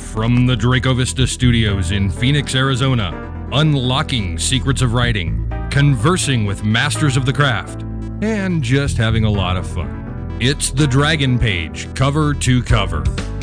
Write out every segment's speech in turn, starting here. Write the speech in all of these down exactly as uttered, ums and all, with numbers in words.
From the Draco Vista Studios in Phoenix, Arizona, unlocking secrets of writing, conversing with masters of the craft, and just having a lot of fun. It's the Dragon Page, cover to cover.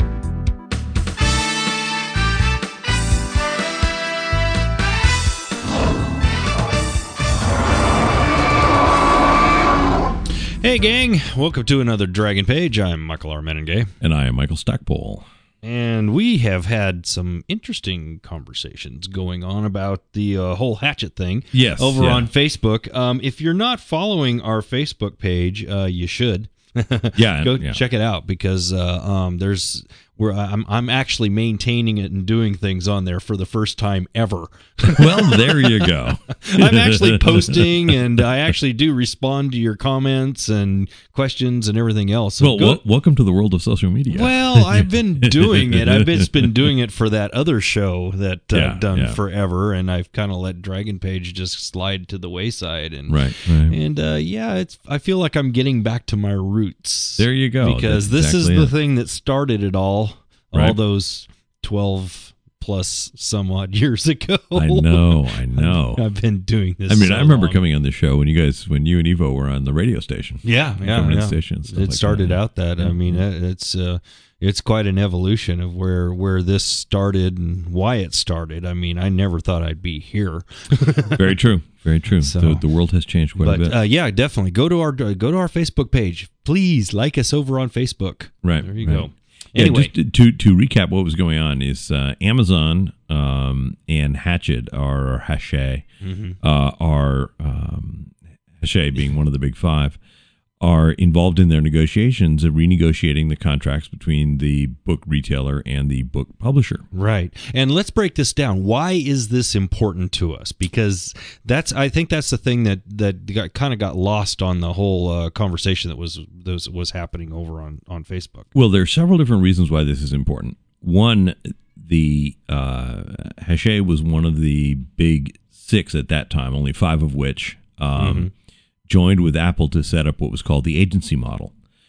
Hey gang, welcome to another Dragon Page. I'm Michael R. Menengay. And I am Michael Stackpole. And we have had some interesting conversations going on about the uh, whole Hatchet thing yes, over yeah. on Facebook. Um, if you're not following our Facebook page, uh, you should. yeah, Go yeah. check it out because uh, um, there's where I'm I'm actually maintaining it and doing things on there for the first time ever. Well, there you go. I'm actually posting, and I actually do respond to your comments and questions and everything else. So well, go, w- welcome to the world of social media. Well, I've been doing it. I've been, been doing it for that other show that uh, Yeah, I've done yeah. forever, and I've kind of let Dragon Page just slide to the wayside. And right, right. and uh, yeah, it's. I feel like I'm getting back to my roots. There you go. Because That's this exactly is the it. thing that started it all. All Right. those twelve plus some odd years ago. I know, I know. I've been doing this. I mean, so I remember long. coming on the show when you guys, when you and Evo were on the radio station. Yeah, yeah, Coming in yeah. station and stuff It like started that. out that. I mean, it- it's uh, it's quite an evolution of where where this started and why it started. I mean, I never thought I'd be here. Very true, very true. So- the, the world has changed quite But a bit. uh, yeah, definitely go to our go to our Facebook page. Please like us over on Facebook. right. There you right. go. Yeah, Anyway, just to to recap what was going on is uh, Amazon um, and Hatchet are or Hachette mm-hmm. uh, are um, Hachette being one of the big five are involved in their negotiations of renegotiating the contracts between the book retailer and the book publisher. right. And let's break this down. Why is this important to us? Because that's I think that's the thing that that got, kind of got lost on the whole uh, conversation that was that was, was happening over on, on Facebook. Well, there are several different reasons why this is important. One, the uh, Hachette was one of the big six at that time, only five of which um, Mm-hmm. joined with Apple to set up what was called the agency model.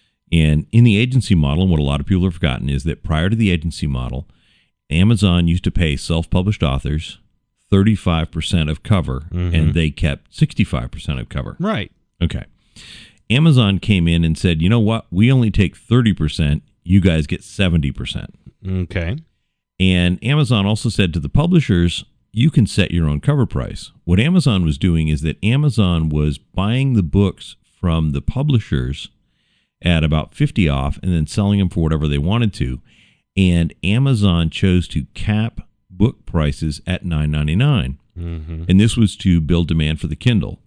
And in the agency model, and what a lot of people have forgotten is that prior to the agency model, Amazon used to pay self-published authors thirty-five percent of cover, Mhm. and they kept sixty-five percent of cover. Right. Okay. Amazon came in and said, you know what? We only take thirty percent. You guys get seventy percent. Okay. And Amazon also said to the publishers, you can set your own cover price. What Amazon was doing is that Amazon was buying the books from the publishers at about fifty off and then selling them for whatever they wanted to. And Amazon chose to cap book prices at nine ninety-nine. Mm-hmm. And this was to build demand for the Kindle.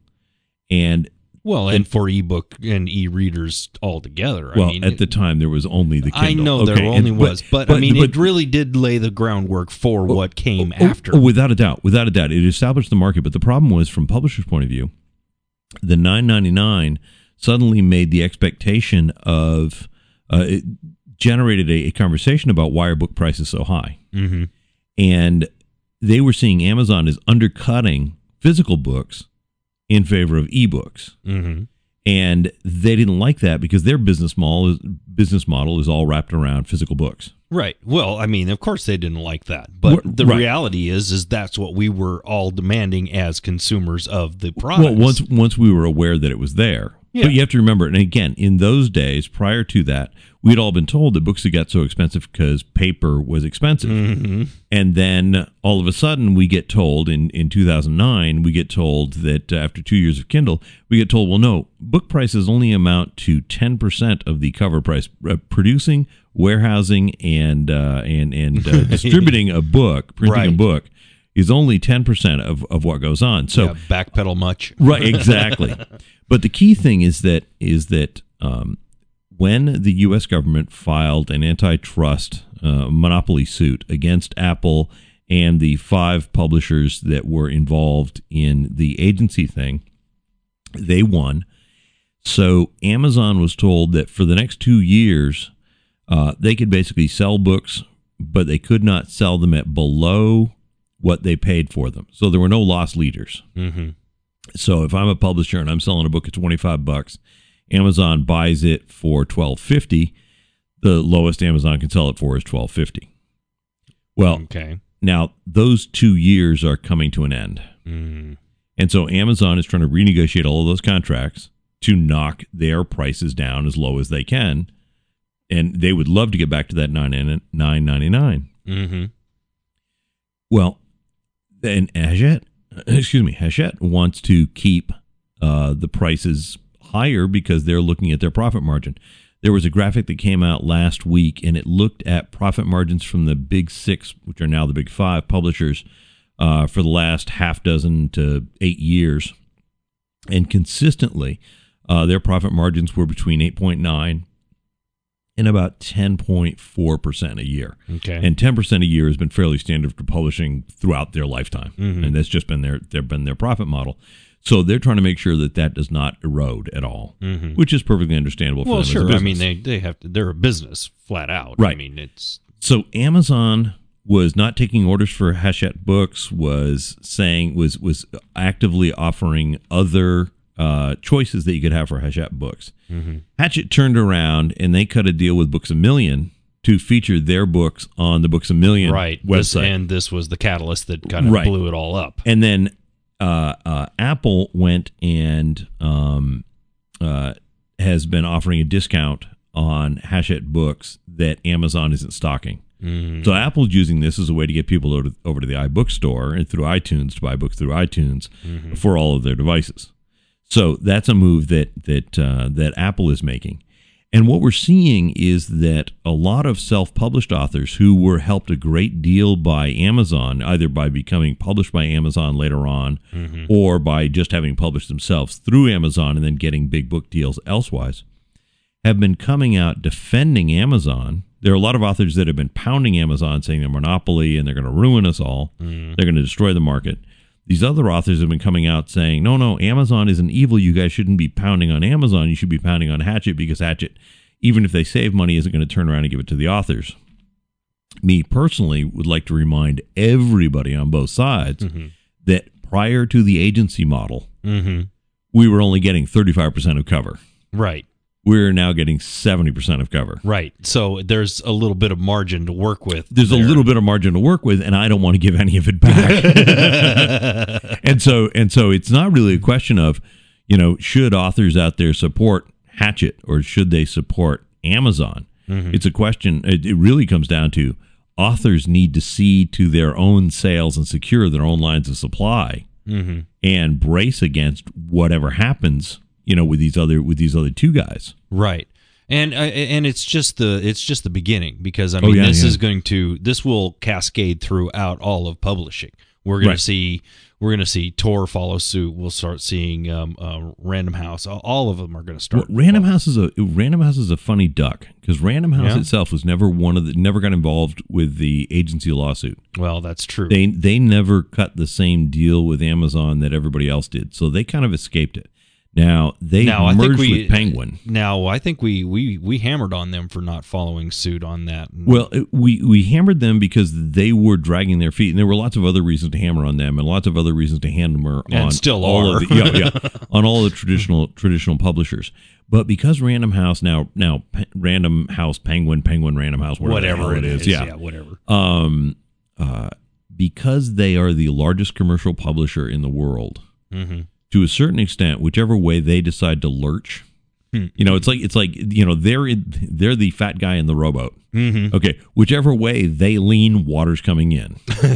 And Well, and for ebook and e-readers altogether. well, I mean, at the time, there was only the Kindle. I know Okay, there only and- was, but, I mean, but- it really did lay the groundwork for what came Oh, after. oh, without a doubt, without a doubt, it established the market. But the problem was, from publishers' point of view, the nine ninety-nine suddenly made the expectation of uh, it generated a, a conversation about why are book prices so high, Mm-hmm. and they were seeing Amazon as undercutting physical books in favor of ebooks. Mm-hmm. And they didn't like that because their business model is, business model is all wrapped around physical books. Right. Well, I mean, of course they didn't like that, but Wh- the right. reality is, is that's what we were all demanding as consumers of the product. Well, once once we were aware that it was there. Yeah. But you have to remember, and again, in those days, prior to that, we'd all been told that books had got so expensive because paper was expensive. Mm-hmm. And then all of a sudden, we get told in, in two thousand nine, we get told that uh, after two years of Kindle, we get told, well, no, book prices only amount to ten percent of the cover price. Uh, producing, warehousing, and uh, and and uh, distributing a book, printing a Right. book, is only ten percent of, of what goes on. So yeah, backpedal much. right, exactly. But the key thing is that is that um, when the U S government filed an antitrust uh, monopoly suit against Apple and the five publishers that were involved in the agency thing, they won. So Amazon was told that for the next two years, uh, they could basically sell books, but they could not sell them at below what they paid for them. So there were no loss leaders. Mm-hmm. So if I'm a publisher and I'm selling a book at twenty-five bucks, Amazon buys it for twelve fifty. The lowest Amazon can sell it for is twelve fifty. Well, Okay. now those two years are coming to an end. Mm. And so Amazon is trying to renegotiate all of those contracts to knock their prices down as low as they can. And they would love to get back to that nine ninety-nine. Mm-hmm. Well, and Hachette, excuse me, Hachette wants to keep uh, the prices higher because they're looking at their profit margin. There was a graphic that came out last week, and it looked at profit margins from the big six, which are now the big five publishers, uh, for the last half dozen to eight years. And consistently, uh, their profit margins were between eight point nine and about ten point four percent a year. Okay. And ten percent a year has been fairly standard for publishing throughout their lifetime. Mm-hmm. And that's just been their, their, been their profit model. So they're trying to make sure that that does not erode at all, Mm-hmm. which is perfectly understandable for Well, them as a sure. I business. mean, they, they have to, they're a business flat out. Right. I mean, it's, So Amazon was not taking orders for Hachette Books, was saying, was was actively offering other uh, choices that you could have for Hachette Books. mm-hmm. Hachette turned around and they cut a deal with Books A Million to feature their books on the Books A Million right. This, website. and this was the catalyst that kind of Right. blew it all up. And then uh, uh, Apple went and um, uh, has been offering a discount on Hachette Books that Amazon isn't stocking. Mm-hmm. So Apple's using this as a way to get people over to, over to the iBook store and through iTunes to buy books through iTunes Mm-hmm. for all of their devices. So that's a move that that uh, that Apple is making. And what we're seeing is that a lot of self-published authors who were helped a great deal by Amazon, either by becoming published by Amazon later on, Mm-hmm. or by just having published themselves through Amazon and then getting big book deals elsewise, have been coming out defending Amazon. There are a lot of authors that have been pounding Amazon, saying they're monopoly and they're going to ruin us all. Mm-hmm. They're going to destroy the market. These other authors have been coming out saying, no, no, Amazon isn't evil. You guys shouldn't be pounding on Amazon. You should be pounding on Hachette because Hachette, even if they save money, isn't going to turn around and give it to the authors. Me personally would like to remind everybody on both sides Mm-hmm. that prior to the agency model, Mm-hmm. we were only getting thirty-five percent of cover. Right. We're now getting seventy percent of cover. Right. So there's a little bit of margin to work with. There's there. a little bit of margin to work with, and I don't want to give any of it back. and so, and so, it's not really a question of, you know, should authors out there support Hachette or should they support Amazon? Mm-hmm. It's a question. It, it really comes down to authors need to see to their own sales and secure their own lines of supply Mm-hmm. and brace against whatever happens, you know, with these other with these other two guys. Right. And uh, and it's just the it's just the beginning, because I Oh, mean yeah, this yeah. is going to this will cascade throughout all of publishing. We're going Right. to see we're going to see Tor follow suit. We'll start seeing um, uh, Random House. All- All of them are going to Well, start. Random House is a Random House is a funny duck because Random House Yeah. itself was never one of the never got involved with the agency lawsuit. Well, that's true. They they never cut the same deal with Amazon that everybody else did, so they kind of escaped it. Now they now I merged think we with Penguin. Now I think we, we we hammered on them for not following suit on that. Well, it- we we hammered them because they were dragging their feet, and there were lots of other reasons to hammer on them, and lots of other reasons to hammer And on still all are. of the, yeah, yeah, on all the traditional traditional publishers. But because Random House now now Pe- Random House Penguin Penguin Random House whatever, the whatever hell it is, yeah, yeah, whatever. um, uh, because they are the largest commercial publisher in the world. Mm-hmm. To a certain extent, whichever way they decide to lurch, Hmm. you know, it's like it's like you know they're in, they're the fat guy in the rowboat. Mm-hmm. Okay, whichever way they lean, water's coming in.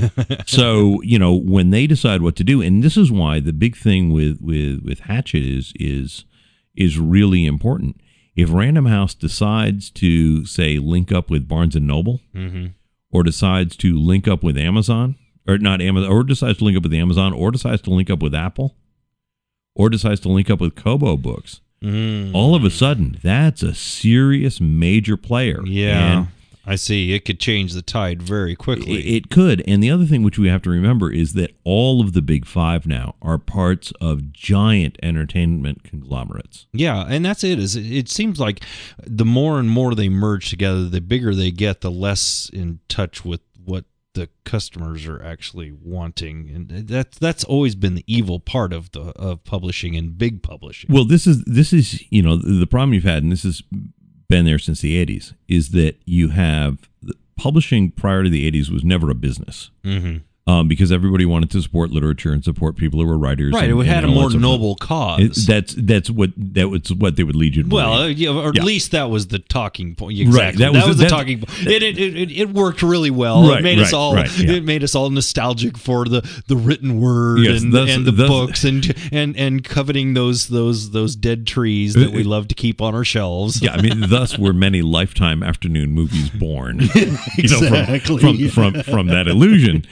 So you know when they decide what to do, and this is why the big thing with with with Hachette is is is really important. If Random House decides to say link up with Barnes and Noble, Mm-hmm. or decides to link up with Amazon, or not Amazon, or decides to link up with Amazon, or decides to link up with Apple, or decides to link up with Kobo Books, Mm. all of a sudden, that's a serious major player. Yeah, And I see. It could change the tide very quickly. it, it could. And the other thing which we have to remember is that all of the big five now are parts of giant entertainment conglomerates. Yeah, and that's it. Is it, it seems like the more and more they merge together, the bigger they get, the less in touch with what the customers are actually wanting, and that's that's always been the evil part of the of publishing and big publishing. Well, this is this is you know the, the problem you've had, and this has been there since the eighties, is that you have the publishing prior to the eighties was never a business. Mm-hmm. Um, because everybody wanted to support literature and support people who were writers. Right, and, it had and a all more that sort of noble stuff. cause. It, that's that's what that was what they would lead you to believe. Well, uh, yeah, or at Yeah. least that was the talking point. Exactly. Right, That that was, was- the that- talking point. It, it, it, it worked really well. Right, it made us right, all right, yeah. it made us all nostalgic for the, the written word Yes, and, thus- and the thus- books and, and and coveting those those those dead trees that we love to keep on our shelves. Yeah, I mean, thus were many Lifetime afternoon movies born. You know, Exactly. from, from from from that illusion.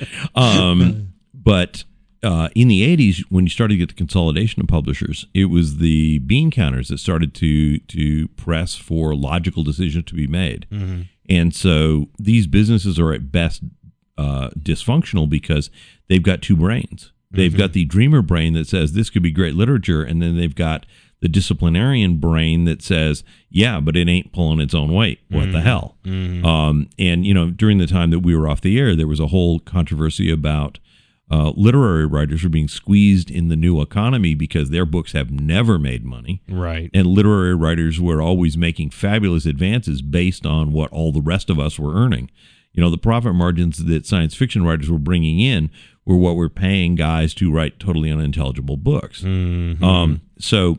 Um, but uh, in the eighties, when you started to get the consolidation of publishers, it was the bean counters that started to to press for logical decisions to be made. Mm-hmm. And so these businesses are at best uh, dysfunctional because they've got two brains. They've Mm-hmm. got the dreamer brain that says this could be great literature, and then they've got the disciplinarian brain that says, yeah, but it ain't pulling its own weight. What Mm-hmm. the hell? Um, and, you know, during the time that we were off the air, there was a whole controversy about uh, literary writers were being squeezed in the new economy because their books have never made money. Right. And literary writers were always making fabulous advances based on what all the rest of us were earning. You know, the profit margins that science fiction writers were bringing in were what we're paying guys to write totally unintelligible books. Mhm. Um, so,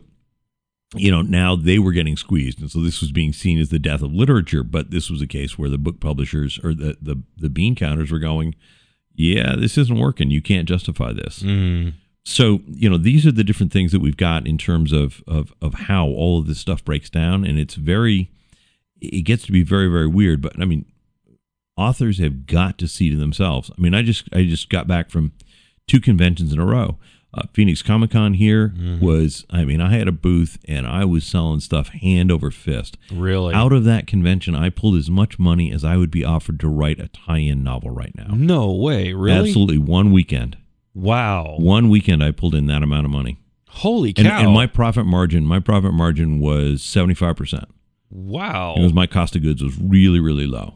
you know, now they were getting squeezed. And so this was being seen as the death of literature. But this was a case where the book publishers or the, the, the bean counters were going, yeah, this isn't working. You can't justify this. Mm. So, you know, these are the different things that we've got in terms of, of, of how all of this stuff breaks down. And it's very, it gets to be very, very weird. But I mean, authors have got to see to themselves. I mean, I just, I just got back from two conventions in a row. Uh, Phoenix Comic Con here Mm-hmm. was, I mean, I had a booth and I was selling stuff hand over fist. Really? Out of that convention, I pulled as much money as I would be offered to write a tie-in novel right now. No way. Really? Absolutely. One weekend. Wow. One weekend I pulled in that amount of money. Holy And, cow. and my profit margin, my profit margin was seventy-five percent. wow. Because my cost of goods was really, really low.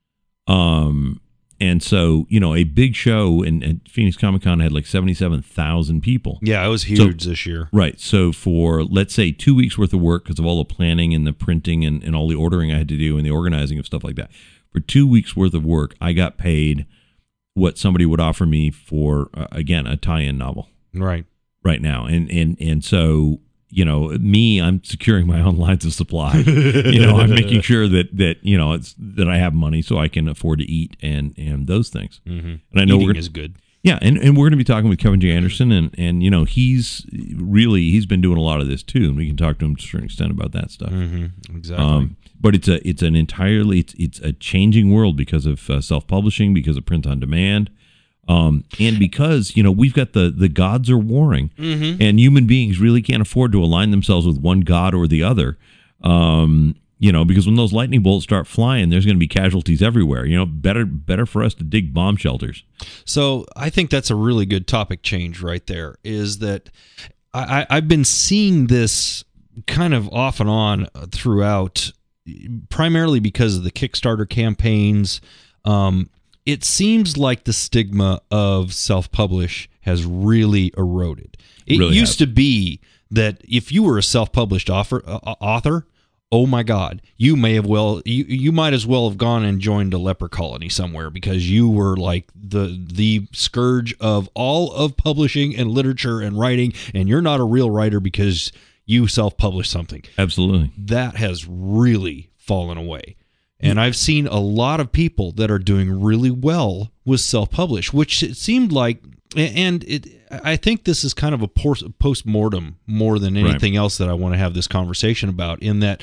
Um, and so, you know, a big show, and, and Phoenix Comic Con had like seventy-seven thousand people. Yeah, it was huge this year. Right. So for, let's say, two weeks worth of work because of all the planning and the printing and, and all the ordering I had to do and the organizing of stuff like that. For two weeks worth of work, I got paid what somebody would offer me for, uh, again, a tie-in novel Right. right now. And, and, and so, you know, me, I'm securing my own lines of supply. You know, I'm making sure that, that, you know, it's that I have money so I can afford to eat and, and those things. Mm-hmm. And I know Eating we're is good. Yeah, and, and we're going to be talking with Kevin J. Anderson, and, and you know, he's really, he's been doing a lot of this too, and we can talk to him to a certain extent about that stuff. Mm-hmm. Exactly. Um, but it's a it's an entirely it's it's a changing world because of uh, self publishing, because of print on demand, um, and because you know we've got the the gods are warring, Mm-hmm. and human beings really can't afford to align themselves with one god or the other. Um, you know, because when those lightning bolts start flying, there's going to be casualties everywhere. You know, better better for us to dig bomb shelters. So I think that's a really good topic change right there, is that I, I, I've been seeing this kind of off and on throughout, primarily because of the Kickstarter campaigns. Um, it seems like the stigma of self-publish has really eroded. It Really used has. to be that if you were a self-published author, uh, author oh my God, you may have well, you, you might as well have gone and joined a leper colony somewhere, because you were like the the scourge of all of publishing and literature and writing, and you're not a real writer because you self-published something. Absolutely. That has really fallen away. And I've seen a lot of people that are doing really well with self-publish, which it seemed like, and it, I think this is kind of a post-mortem more than anything else that I want to have this conversation about, in that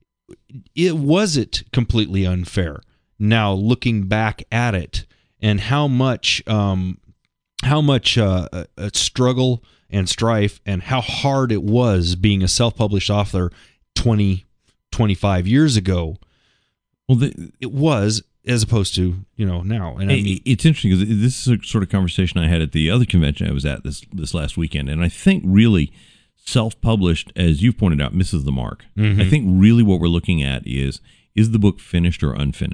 it wasn't completely unfair. Now, looking back at it, and how much, um, how much uh, a struggle and strife, and how hard it was being a self-published author twenty, twenty-five years ago. Well, the, It was, as opposed to, you know, now. And I it- mean, it's interesting because this is a sort of conversation I had at the other convention I was at this this last weekend, and I think really self-published, as you've pointed out, misses the mark. Mhm. I think really what we're looking at is is the book finished or unfinished?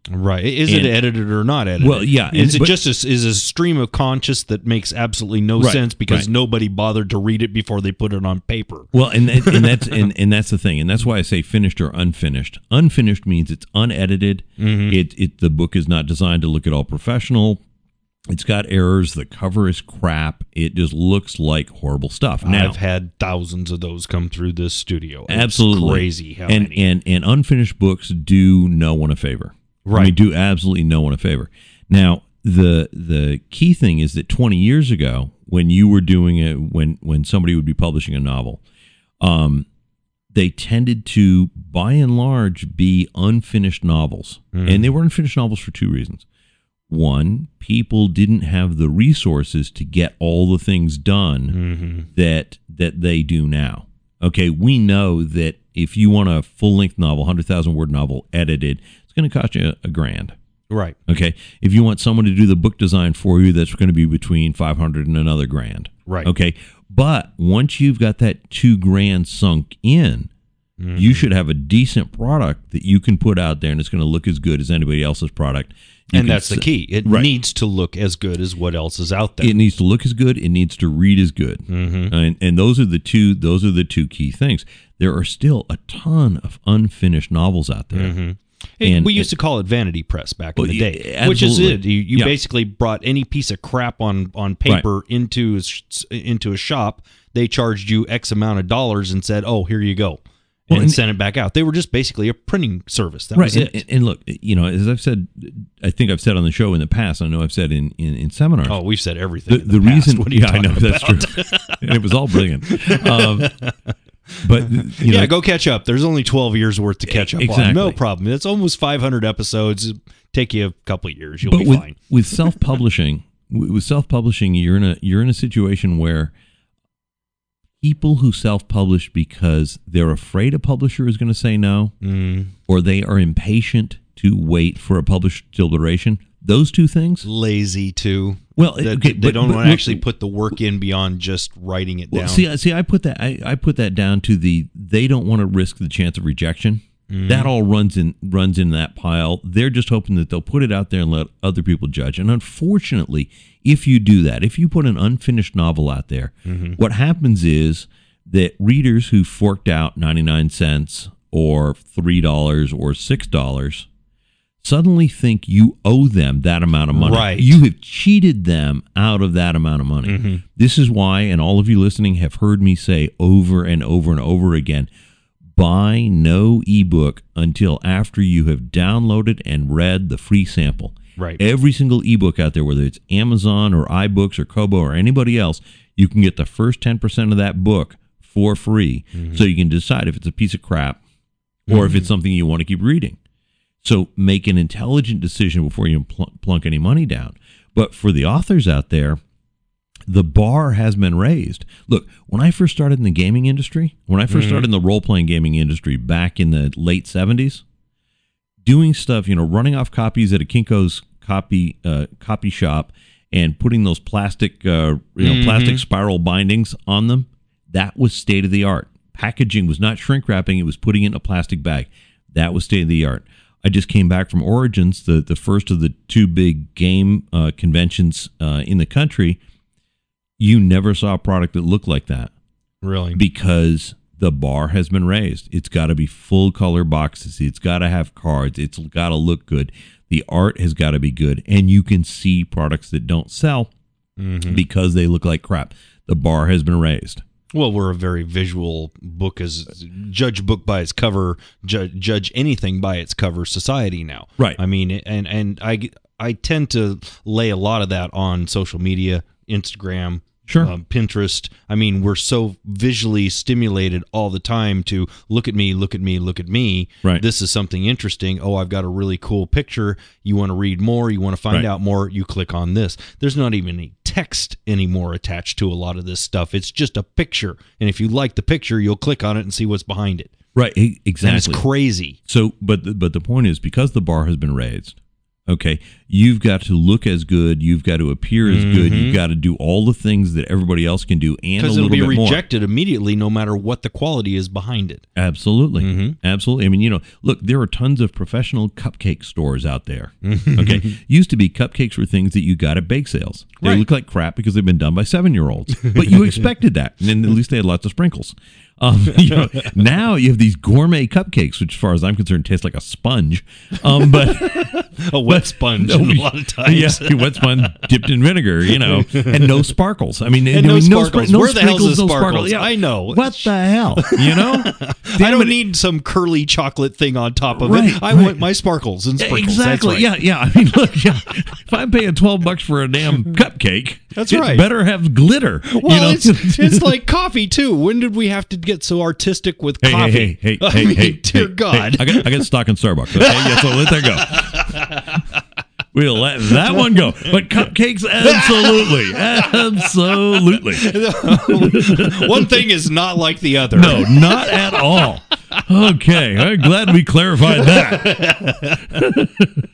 Right. Is And- it edited or not edited? Well, yeah, and- Is it but- just a, is a stream of conscious that makes absolutely no Right, sense because right. nobody bothered to read it before they put it on paper? Well, and and, and that's and, and that's the thing, and that's why I say finished or unfinished. Unfinished means it's unedited. Mm-hmm. It it the book is not designed to look at all professional. It's got errors. The cover is crap. It just looks like horrible stuff. Now, I've had thousands of those come through this studio. It's absolutely crazy how and many. and and unfinished books do no one a favor. I mean, Right. do absolutely no one a favor. Now, the the key thing is that twenty years ago, when you were doing it, when when somebody would be publishing a novel, um, they tended to, by and large, be unfinished novels, and they were unfinished novels for two reasons. One, people didn't have the resources to get all the things done that that they do now. Okay, we know that if you want a full length novel, hundred thousand word novel edited, it's going to cost you a, a grand. Right. Okay, if you want someone to do the book design for you, that's going to be between five hundred and another grand. Right. Okay, but once you've got that two grand sunk in, Mm-hmm. you should have a decent product that you can put out there, and it's going to look as good as anybody else's product. You And can that's the s- key. It Right. needs to look as good as what else is out there. It needs to look as good. It needs to read as good, Mhm. and and those are the two. Those are the two key things. There are still a ton of unfinished novels out there. And, And- we used to call it vanity press back Well, in the yeah, day, which is absolutely. it. You, you Yeah. basically brought any piece of crap on, on paper into a, sh- into a shop. They charged you X amount of dollars and said, "Oh, here you go," Well, and, and- sent it back out. They were just basically a printing service. That Right, was and, it. and, and look, you know, as I've said, I think I've said on the show in the past. I know I've said in in, in seminars. oh, we've said everything. the, in the, the past. reason, What are you yeah, I talking know that's about? true, and it was all brilliant. Um, but you yeah, know, go catch up. There's only twelve years worth to catch up on. Exactly. No problem. It's almost five hundred episodes. It'll take you a couple of years. You'll but be with, fine. with self-publishing, with self-publishing, you're in a you're in a situation where people who self-publish because they're afraid a publisher is going to say no, Mm. or they are impatient to wait for a published deliberation. Those two things. Lazy too. Well, That- okay, they but- don't but- want to actually put the work in beyond just writing it Well, down. see, I- see, I put that I, I put that down to the they don't want to risk the chance of rejection. Mm-hmm. That all runs in runs in that pile. They're just hoping that they'll put it out there and let other people judge. And unfortunately, if you do that, if you put an unfinished novel out there, Mm-hmm. what happens is that readers who forked out ninety-nine cents or three dollars or six dollars suddenly think you owe them that amount of money. Right. You have cheated them out of that amount of money. Mm-hmm. This is why, and all of you listening have heard me say over and over and over again, buy no ebook until after you have downloaded and read the free sample. Right. Every single ebook out there, whether it's Amazon or iBooks or Kobo or anybody else, you can get the first ten percent of that book for free. Mm-hmm. So you can decide if it's a piece of crap or if it's something you want to keep reading. So make an intelligent decision before you pl- plunk any money down. But for the authors out there, the bar has been raised. Look, when I first started in the gaming industry, when I 1st started in the role-playing gaming industry back in the late seventies, doing stuff, you know, running off copies at a Kinko's copy uh, copy shop and putting those plastic, uh, you know, plastic spiral bindings on them, that was state of the art. Packaging was not shrink wrapping; it was putting it in a plastic bag. That was state of the art. I just came back from Origins, the the first of the two big game uh, conventions uh, in the country. You never saw a product that looked like that Really? because the bar has been raised. It's got to be full color boxes. It's got to have cards. It's got to look good. The art has got to be good, and you can see products that don't sell because they look like crap. The bar has been raised. Well, we're a very visual book, as judge book by its cover, ju- judge anything by its cover society now. Right. I mean, and and I I tend to lay a lot of that on social media, Instagram, Sure. um, Pinterest. I mean, we're so visually stimulated all the time to look at me, look at me, look at me. Right. This is something interesting. Oh, I've got a really cool picture. You want to read more? You want to find Right. out more? You click on this. There's not even any text anymore attached to a lot of this stuff. It's just a picture. And if you like the picture, you'll click on it and see what's behind it. Right. e- And Exactly. it's crazy. So, but the, but the point is, because the bar has been raised, Okay, you've got to look as good. You've got to appear as good. Mhm. You've got to do all the things that everybody else can do, and a Because little it'll be bit more. rejected immediately, no matter what the quality is behind it. Absolutely, Mhm. absolutely. I mean, you know, look, there are tons of professional cupcake stores out there. Okay, used to be cupcakes were things that you got at bake sales. They Right. look like crap because they've been done by seven-year-olds, but you expected that, and then at least they had lots of sprinkles. Um, you know, now you have these gourmet cupcakes, which, as far as I'm concerned, taste like a sponge. Um, but A wet sponge No, a lot of times. yeah, wet sponge dipped in vinegar, you know, and no sparkles. I mean, And I no mean, sparkles. spr- no Where the hell's sprinkles, the no sparkles? Yeah. I know. What the hell, you know? I Damn don't it. need some curly chocolate thing on top of Right, it. I right. want my sparkles and sprinkles. Exactly. That's right. Yeah, yeah. I mean, look, yeah. If I'm paying twelve bucks for a damn cupcake, That's it right. better have glitter. Well, you know? it's it's like coffee too. When did we have to get so artistic with Hey, coffee? hey, hey, hey, I hey, mean, hey, dear hey, God. hey, I got, I got stock in Starbucks. Okay, yeah, so let that go. We'll let that one go. But cupcakes, absolutely, absolutely. One thing is not like the other. No, not at all. Okay, I'm glad we clarified that.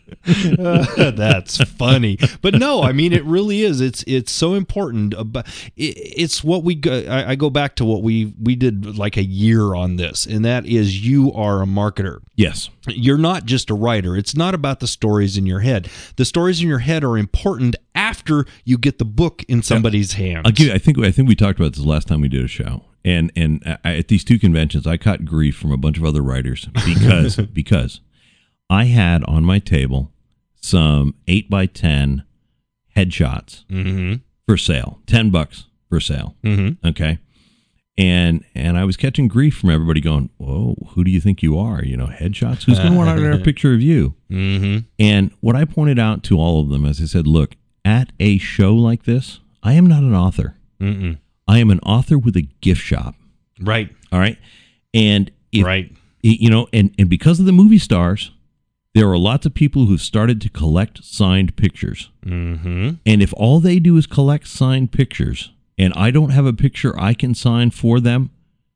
That's funny, but no, I mean it really is. It's it's so important. About it, it's what we go. I, I go back to what we we did like a year on this, and that is you are a marketer. Yes. You're not just a writer. It's not about the stories in your head. The stories in your head are important after you get the book in somebody's hands. I'll give you, I think I think we talked about this last time we did a show, and and I, at these two conventions, I caught grief from a bunch of other writers because because I had on my table some eight by ten headshots Mm-hmm. for sale, ten bucks for sale. Mm-hmm. Okay, and and I was catching grief from everybody going, "Whoa, who do you think you are? You know, headshots? Who's going to want a picture of you?" Mm-hmm. And what I pointed out to all of them is I said, look, at a show like this, I am not an author. Mm-mm. I am an author with a gift shop. Right. All right. And if, Right. you know, and, and because of the movie stars, there are lots of people who've started to collect signed pictures. Mm-hmm. And if all they do is collect signed pictures and I don't have a picture I can sign for them,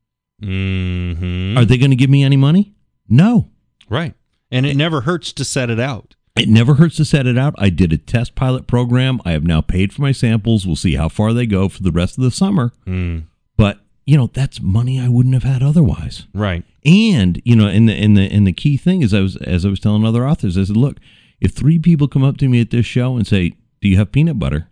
Mm-hmm. are they going to give me any money? No. Right. And it never hurts to set it out. It never hurts to set it out. I did a test pilot program. I have now paid for my samples. We'll see how far they go for the rest of the summer. Mm. But, you know, that's money I wouldn't have had otherwise. Right. And, you know, and the and the and the key thing is I was as I was telling other authors, I said, look, if three people come up to me at this show and say, "Do you have peanut butter?"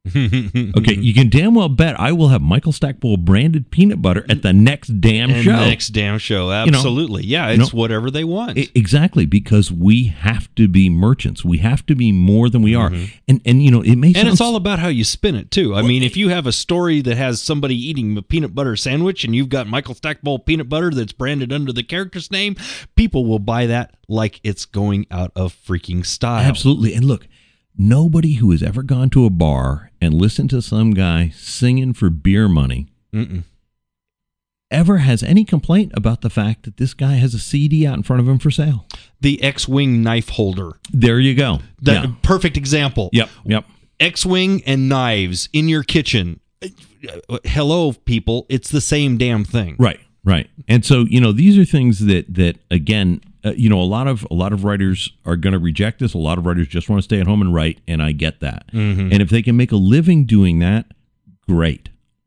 Okay, you can damn well bet I will have Michael Stackpole branded peanut butter at the next damn And show. next damn show. You know, Absolutely. yeah, you it's know, whatever they want. I- exactly, because we have to be merchants. We have to be more than we are. And and you know, it makes and sense. it's all about how you spin it, too. I mean, if you have a story that has somebody eating a peanut butter sandwich and you've got Michael Stackpole peanut butter that's branded under the character's name, people will buy that like it's going out of freaking style. Absolutely. And look, nobody who has ever gone to a bar and listened to some guy singing for beer money Mm-mm. ever has any complaint about the fact that this guy has a C D out in front of him for sale. The X-Wing knife holder. There you go. That Yeah. perfect example. Yep. Yep. X-Wing and knives in your kitchen. Hello, people. It's the same damn thing. Right. Right. And so, you know, these are things that that again, uh, you know, a lot of a lot of writers are going to reject this. A lot of writers just want to stay at home and write, and I get that. Mm-hmm. And if they can make a living doing that, great.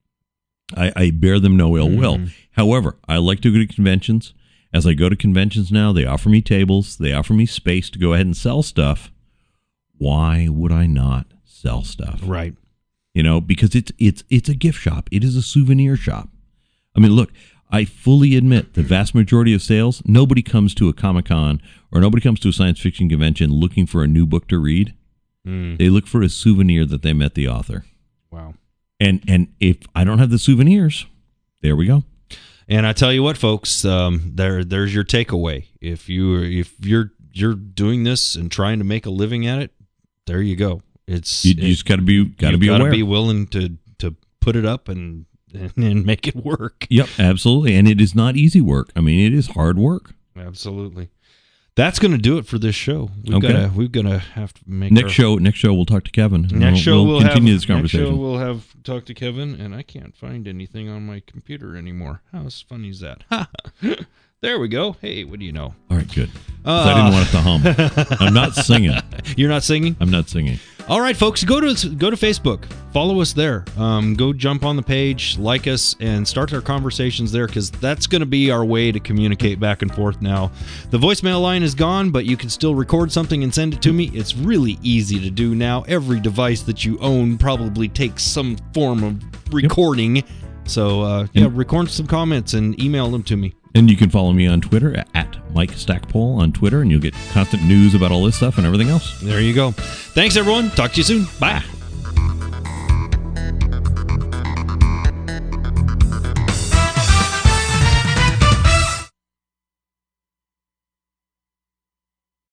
I, I bear them no ill will. Mm-hmm. However, I like to go to conventions. As I go to conventions now, they offer me tables. They offer me space to go ahead and sell stuff. Why would I not sell stuff? Right. You know, because it's it's it's a gift shop. It is a souvenir shop. I mean, look, I fully admit the vast majority of sales, nobody comes to a Comic-Con or nobody comes to a science fiction convention looking for a new book to read. Mm. They look for a souvenir that they met the author. Wow. And and if I don't have the souvenirs, there we go. And I tell you what, folks, um, there there's your takeaway. If you if you're you're doing this and trying to make a living at it, there you go. It's You, you it, just got to be got to you've be gotta aware. be willing to to put it up and and make it work. Yep, absolutely. And it is not easy work. I mean, it is hard work. Absolutely. That's going to do it for this show. We've Okay. got to we've got to have to make Next our, show, next show we'll talk to Kevin. and Next we'll, show we'll we'll continue have, this conversation. Next show we'll have talk to Kevin, and I can't find anything on my computer anymore. How funny is that? There we go. Hey, what do you know? All right, good. 'Cause I didn't want it to hum. I'm not singing. You're not singing? I'm not singing. All right, folks, go to go to Facebook. Follow us there. Um, go jump on the page, like us, and start our conversations there, because that's going to be our way to communicate back and forth now. The voicemail line is gone, but you can still record something and send it to me. It's really easy to do now. Every device that you own probably takes some form of recording. Yep. So, uh, yeah, and, record some comments and email them to me. And you can follow me on Twitter at Mike Stackpole on Twitter, and you'll get constant news about all this stuff and everything else. There you go. Thanks, everyone. Talk to you soon. Bye.